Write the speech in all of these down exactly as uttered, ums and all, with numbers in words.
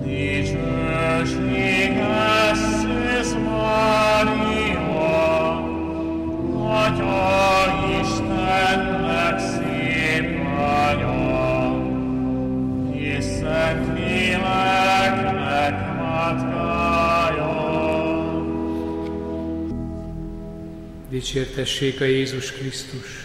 Dicsértessék a Jézus Krisztus!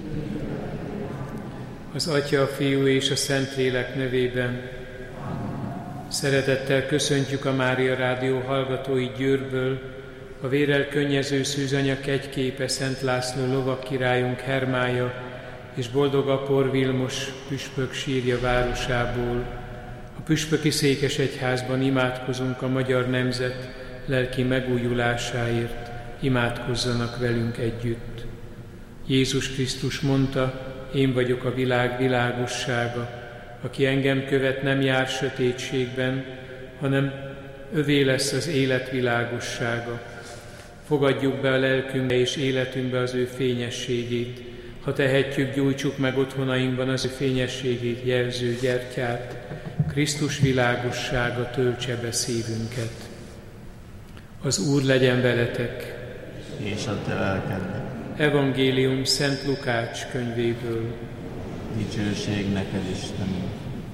Az Atya, a Fiú és a Szentlélek nevében szeretettel köszöntjük a Mária Rádió hallgatói Győrből, a vérrel könnyező szűzanya kegyképe Szent László lovag királyunk Hermája és boldog apor Vilmos püspök sírja városából. A püspöki székesegyházban imádkozunk a magyar nemzet lelki megújulásáért. Imádkozzanak velünk együtt. Jézus Krisztus mondta, én vagyok a világ világossága, aki engem követ, nem jár sötétségben, hanem övé lesz az élet világossága. Fogadjuk be a lelkünkbe és életünkbe az ő fényességét. Ha tehetjük, gyújtsuk meg otthonainkban az ő fényességét jelző gyertyát. Krisztus világossága töltse be szívünket. Az Úr legyen veletek! És a te lelkedben. Evangélium Szent Lukács könyvéből. Dicsőség neked, Istenünk!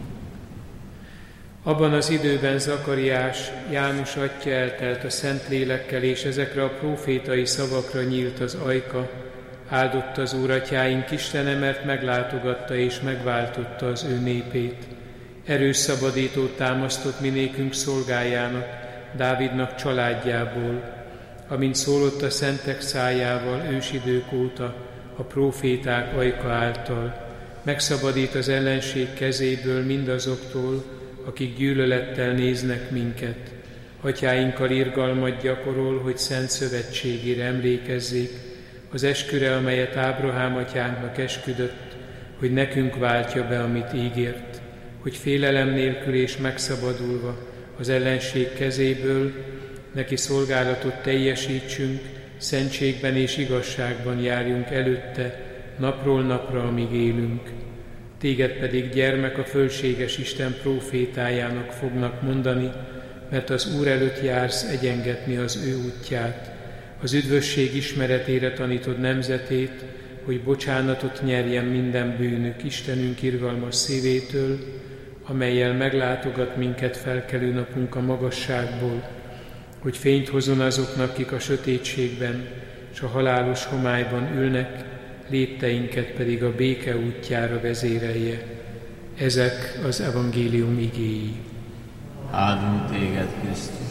Abban az időben Zakariás, János atyja eltelt a Szentlélekkel, és ezekre a prófétai szavakra nyílt az ajka. Áldott az Úr atyáink Istene, mert meglátogatta és megváltotta az ő népét. Erős szabadítót támasztott mi nékünk szolgájának, Dávidnak családjából, amint szólott a szentek szájával ősidők óta, a próféták ajka által. Megszabadít az ellenség kezéből mindazoktól, akik gyűlölettel néznek minket. Atyáinkkal irgalmat gyakorol, hogy szent szövetségére emlékezzék, az esküre, amelyet Ábrahám atyánknak esküdött, hogy nekünk váltja be, amit ígért, hogy félelem nélkül és megszabadulva az ellenség kezéből neki szolgálatot teljesítsünk, szentségben és igazságban járjunk előtte, napról napra, amíg élünk. Téged pedig, gyermek, a fölséges Isten prófétájának fognak mondani, mert az Úr előtt jársz egyengetni az ő útját. Az üdvösség ismeretére tanítod nemzetét, hogy bocsánatot nyerjen minden bűnük Istenünk irgalmas szívétől, amellyel meglátogat minket felkelő napunk a magasságból, hogy fényt hozzon azoknak, akik a sötétségben és a halálos homályban ülnek, lépteinket pedig a béke útjára vezérelje. Ezek az evangélium igéi. Áldunk téged, Krisztus!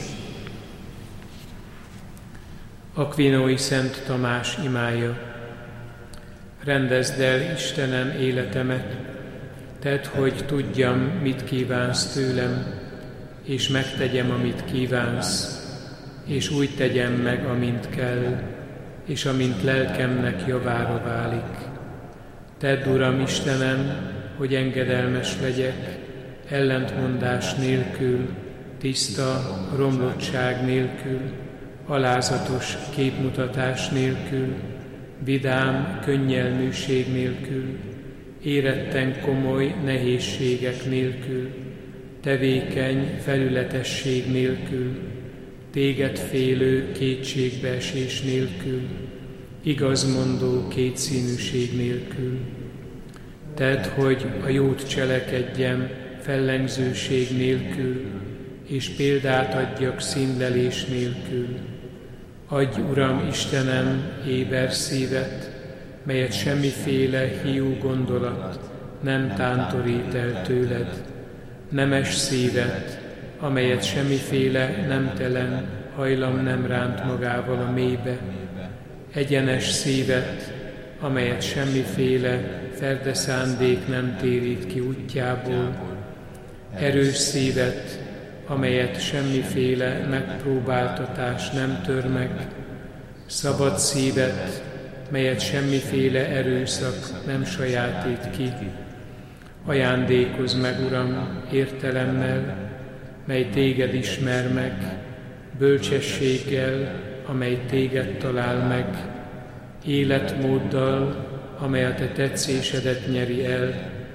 Akvinói Szent Tamás imája. Rendezd el, Istenem, életemet, tedd, hogy tudjam, mit kívánsz tőlem, és megtegyem, amit kívánsz, és úgy tegyem meg, amint kell, és amint lelkemnek javára válik. Tedd, Uram Istenem, hogy engedelmes legyek, ellentmondás nélkül, tiszta romlottság nélkül, alázatos képmutatás nélkül, vidám könnyelműség nélkül, éretten komoly nehézségek nélkül, tevékeny felületesség nélkül, téged félő kétségbeesés nélkül, igazmondó kétszínűség nélkül. Tedd, hogy a jót cselekedjem fellengzőség nélkül, és példát adjak színlelés nélkül. Adj, Uram Istenem, éber szívet, melyet semmiféle hiú gondolat nem tántorít el tőled, nemes szívet, amelyet semmiféle nemtelen hajlam nem ránt magával a mélybe, egyenes szívet, amelyet semmiféle ferde szándék nem térít ki útjából, erős szívet, amelyet semmiféle megpróbáltatás nem tör meg, szabad szívet, melyet semmiféle erőszak nem sajátít ki. Ajándékozz meg, Uram, értelemmel, mely téged ismer meg, bölcsességgel, amely téged talál meg, életmóddal, amely a te tetszésedet nyeri el,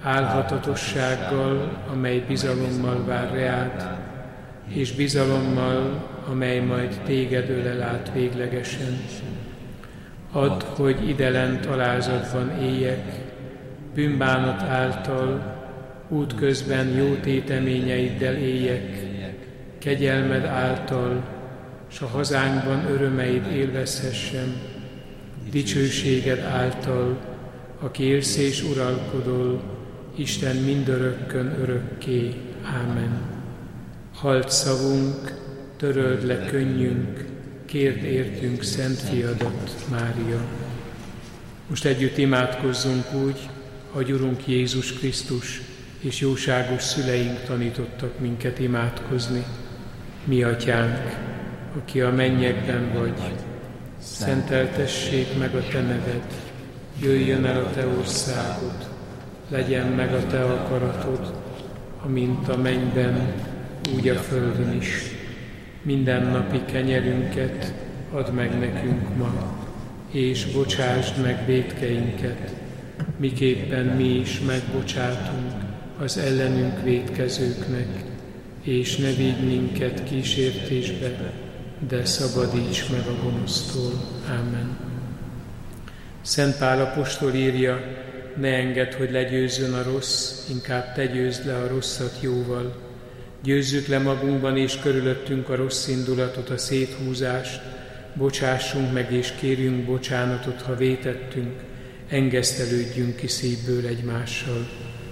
álhatatossággal, amely bizalommal vár reád, és bizalommal, amely majd téged ölel át véglegesen. Add, hogy idelent alázatban éljek, bűnbánat által, útközben jó téteményeiddel éljek, kegyelmed által, s a hazánkban örömeid élvezhessem, dicsőséged által, aki élsz és uralkodol, Isten mindörökkön örökké. Ámen. Hallt szavunk, töröld le könnyünk, kérd értünk Szent Fiadat, Mária. Most együtt imádkozzunk úgy, ahogy Urunk Jézus Krisztus és jóságos szüleink tanítottak minket imádkozni. Mi Atyánk, aki a mennyekben vagy, szenteltessék meg a Te neved, jöjjön el a Te országod, legyen meg a Te akaratod, amint a mennyben, úgy a földön is. Mindennapi kenyerünket add meg nekünk ma, és bocsásd meg vétkeinket, miképpen mi is megbocsátunk az ellenünk vétkezőknek, és ne vigy minket kísértésbe, de szabadíts meg a gonosztól. Ámen. Szent Pál apostol írja, ne engedd, hogy legyőzzön a rossz, inkább te győzd le a rosszat jóval. Győzzük le magunkban és körülöttünk a rossz indulatot, a széthúzást, bocsássunk meg és kérjünk bocsánatot, ha vétettünk, engesztelődjünk ki szívből egymással.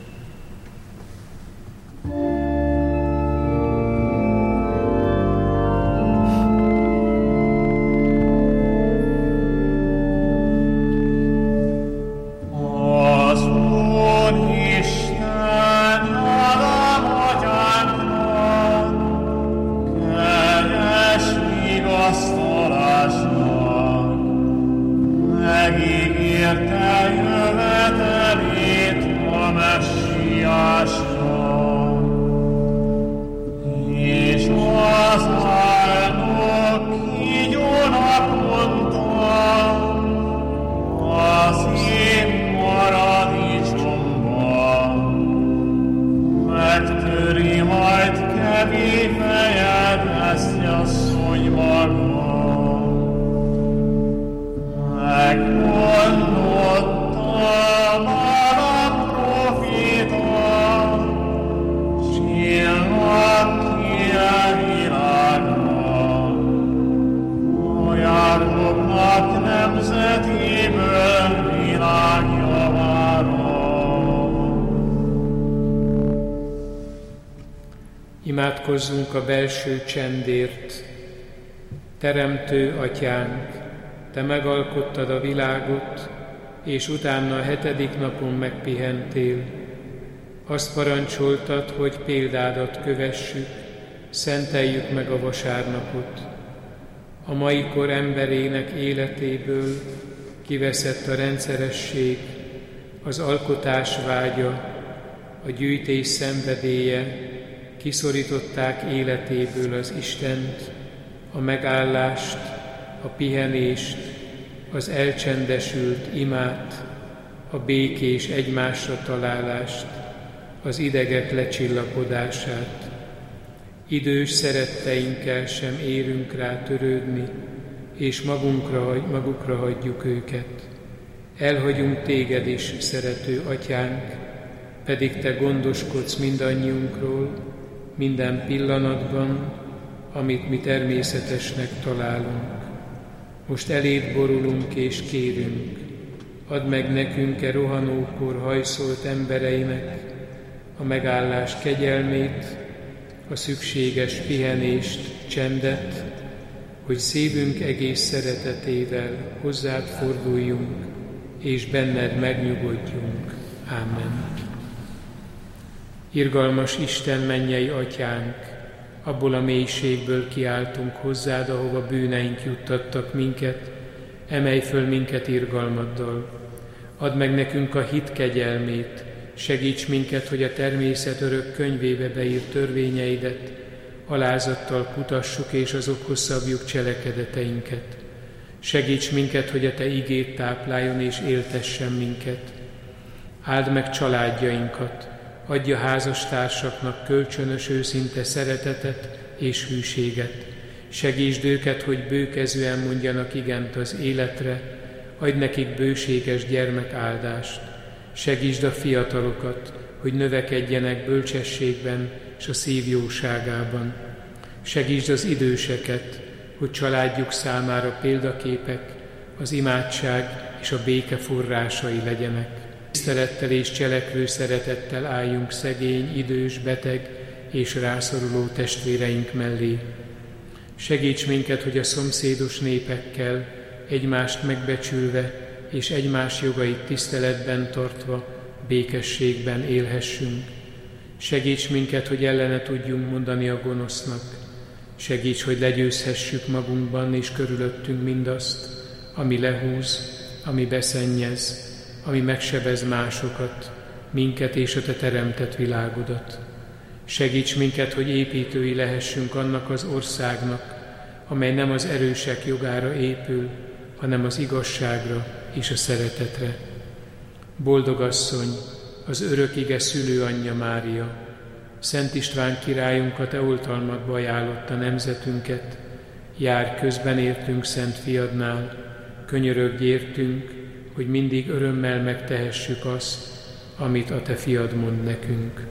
Imádkozzunk a belső csendért. Teremtő Atyánk, Te megalkottad a világot, és utána a hetedik napon megpihentél. Azt parancsoltad, hogy példádat kövessük, szenteljük meg a vasárnapot. A mai kor emberének életéből kiveszett a rendszeresség, az alkotás vágya, a gyűjtés szenvedélye, kiszorították életéből az Istent, a megállást, a pihenést, az elcsendesült imát, a békés egymásra találást, az idegek lecsillapodását. Idős szeretteinkkel sem érünk rá törődni, és magunkra, magukra hagyjuk őket. Elhagyunk Téged is, szerető Atyánk, pedig Te gondoskodsz mindannyiunkról, minden pillanatban, amit mi természetesnek találunk. Most eléd borulunk és kérünk, add meg nekünk e rohanókor hajszolt embereinek a megállás kegyelmét, a szükséges pihenést, csendet, hogy szívünk egész szeretetével hozzád forduljunk, és benned megnyugodjunk. Ámen. Irgalmas Isten, mennyei Atyánk, abból a mélységből kiáltunk hozzád, ahova bűneink juttattak minket, emelj föl minket irgalmaddal. Add meg nekünk a hit kegyelmét, segíts minket, hogy a természet örök könyvébe beírt törvényeidet alázattal kutassuk és azokhoz szabjuk cselekedeteinket. Segíts minket, hogy a Te igét tápláljon és éltessen minket. Áld meg családjainkat, adja házastársaknak kölcsönös őszinte szeretetet és hűséget. Segítsd őket, hogy bőkezűen mondjanak igent az életre, adj nekik bőséges gyermekáldást. Segítsd a fiatalokat, hogy növekedjenek bölcsességben és a szív jóságában. Segítsd az időseket, hogy családjuk számára példaképek, az imádság és a béke forrásai legyenek. Tisztelettel és cselekvő szeretettel álljunk szegény, idős, beteg és rászoruló testvéreink mellé. Segíts minket, hogy a szomszédos népekkel egymást megbecsülve és egymás jogait tiszteletben tartva békességben élhessünk. Segíts minket, hogy ellene tudjunk mondani a gonosznak. Segíts, hogy legyőzhessük magunkban és körülöttünk mindazt, ami lehúz, ami beszennyez, ami megsebez másokat, minket és a Te teremtett világodat. Segíts minket, hogy építői lehessünk annak az országnak, amely nem az erősek jogára épül, hanem az igazságra és a szeretetre. Boldog asszony, az örök ige szülőanyja Mária, Szent István királyunkat te oltalmadba ajánlotta nemzetünket, jár közben értünk Szent Fiadnál, könyörögj értünk, hogy mindig örömmel megtehessük azt, amit a Te Fiad mond nekünk.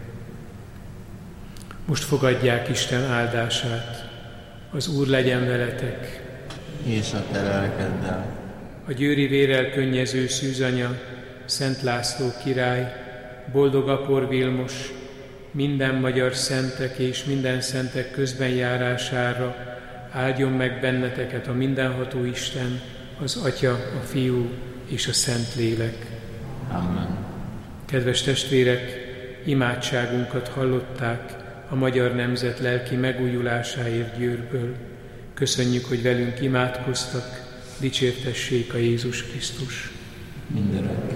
Most fogadják Isten áldását. Az Úr legyen veletek. És a te lelkeddel. A győri vérrel könnyező szűzanya, Szent László király, boldog apor Vilmos, minden magyar szentek és minden szentek közbenjárására áldjon meg benneteket a mindenható Isten, az Atya, a Fiú és a Szent Lélek. Amen. Kedves testvérek, imádságunkat hallották a magyar nemzet lelki megújulásáért Győrből. Köszönjük, hogy velünk imádkoztak, dicsértessék a Jézus Krisztus. Mindörökké.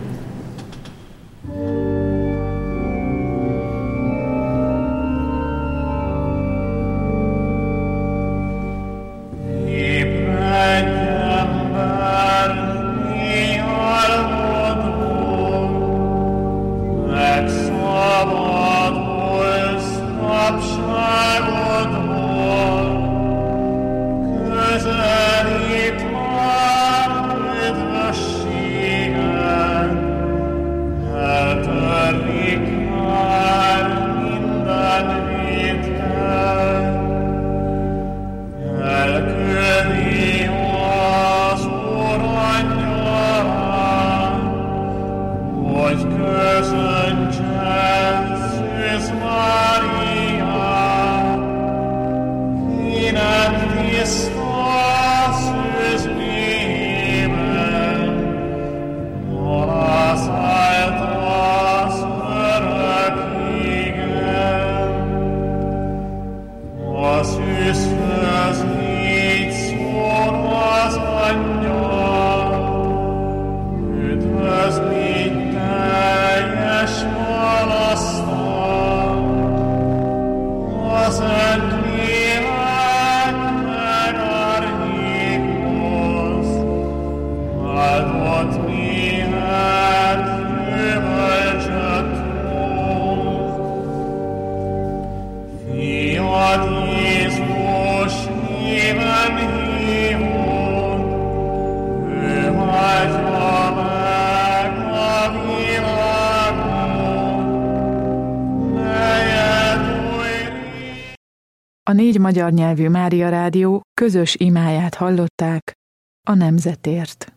A négy magyar nyelvű Mária Rádió közös imáját hallották a nemzetért.